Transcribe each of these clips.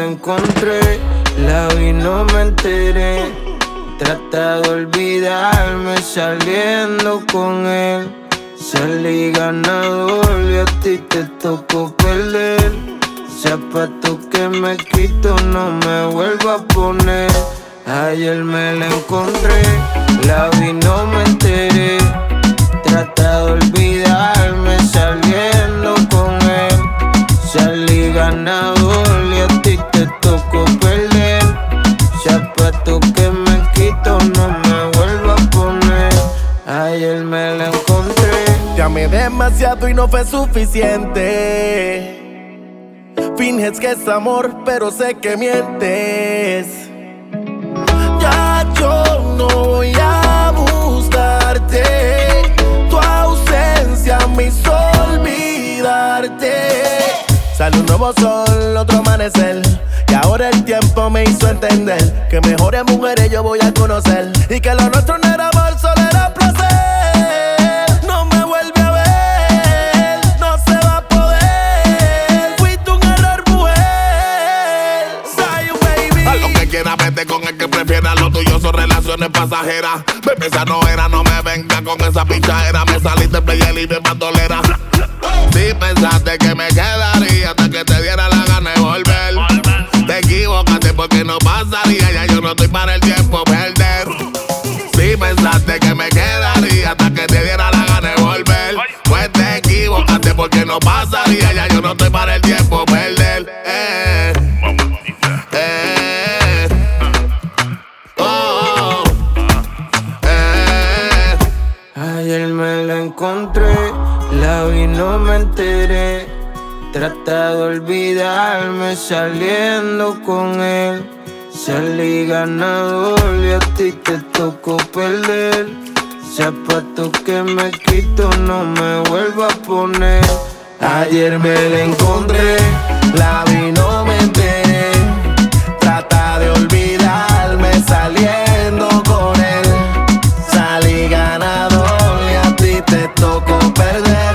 encontré, la vi, no me enteré. Trata de olvidarme saliendo con él. Salí ganador y a ti te tocó perder. Zapatos que me quito no me vuelvo a poner. Ayer me la encontré, la vi, no me enteré. Trata de olvidarme saliendo con él. Salí ganador y a ti te tocó perder. Zapatos que me quito no me vuelvo a poner. Ayer me la encontré. Te amé demasiado y no fue suficiente. Finges que es amor, pero sé que mientes. Ya yo no voy a buscarte. Tu ausencia me hizo olvidarte. Sale un nuevo sol, otro amanecer. Y ahora el tiempo me hizo entender que mejores mujeres yo voy a conocer. Y que lo nuestro no era amor, solo era placer. No me vuelve a ver, no se va a poder. Fuiste un error, mujer. Soy un baby. A lo que quiera, vete con el que prefiera. Lo tuyo son relaciones pasajeras. Bebé, esa no era, no me venga con esa pichadera. Me saliste player y me bandolera. Si pensaste que me quedaría hasta que te diera la gana de volver, te equivocaste porque no pasaría. Ya yo no estoy para el tiempo perder. Si pensaste que me quedaría hasta que te diera la gana de volver, pues te equivocaste porque no pasaría. Ya yo no estoy para el tiempo perder. Ayer me la encontré, la vi, no me enteré. Trata de olvidarme saliendo con él. Salí ganador y a ti te tocó perder. Zapatos que me quito no me vuelvo a poner. Ayer me la encontré, la vi, no me enteré. Trata de olvidarme saliendo con él. Salí ganador y a ti te tocó perder.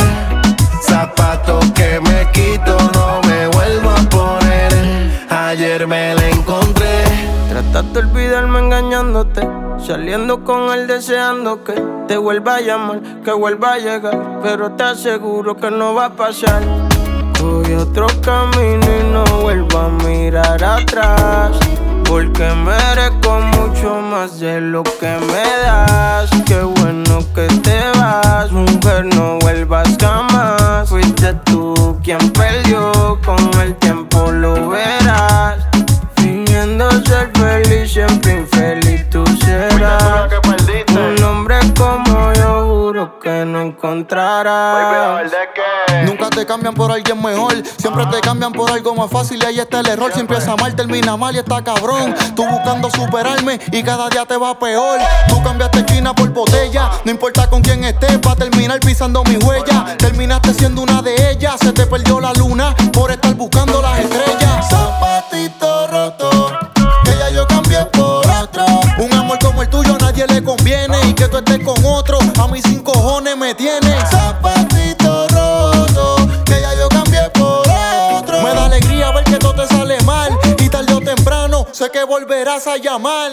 Zapatos que me quito no me vuelvo a poner. Ayer me la encontré. Trataste de olvidarme engañándote, saliendo con él deseando que te vuelva a llamar, que vuelva a llegar. Pero te aseguro que no va a pasar. Voy otro camino y no vuelvo a mirar atrás, porque merezco mucho más de lo que me das. Qué bueno que te vas, mujer, no vuelvas jamás. Fuiste tú quien perdió, con el tiempo lo verás. Fingiendo ser feliz, siempre infeliz tú serás. Un hombre como yo juro que no encontrarás. Nunca te cambian por alguien mejor, siempre te cambian por algo más fácil y ahí está el error. Si empieza mal, termina mal y está cabrón. Tú buscando superarme y cada día te va peor. Tú cambiaste esquina por botella, no importa con quién estés, pa' terminar pisando mi huella. Terminaste siendo una de ellas, se te perdió la luna por estar buscando las estrellas. Zapatito roto, que ya yo cambié por otro. Un amor como el tuyo a nadie le conviene, y que tú estés con otro, a mí sin cojones me tiene. Zapatito roto, que ya yo cambié por otro. Me da alegría ver que todo te sale mal, y tarde o temprano sé que volverás a llamar.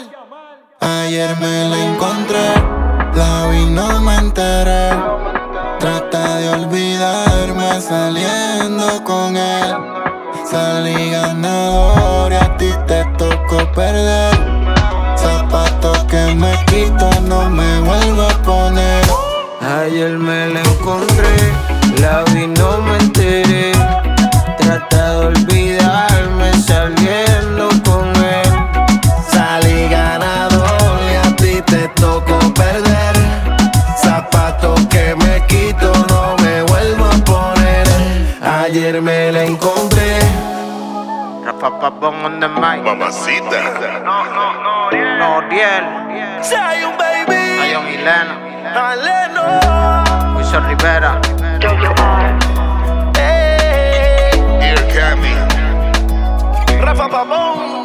Ayer me la encontré, la vi, no me enteré. Trata de olvidarme saliendo con él. Salí ganador y a ti te tocó perder. Zapatos que me quito no me vuelvo a poner. Ayer me la encontré, la vi, no me enteré. Trata de olvidarme saliendo con él. Salí ganador y a ti te tocó perder. Zapatos que me quito no me vuelvo a poner. Ayer me la encontré. Rafa Papón on the mic. Mamacita. Noriel. Soy un baby. Ayon y Leno. Aleno. Wilson Rivera. Hey. Ear Candy. Rafa Pabón.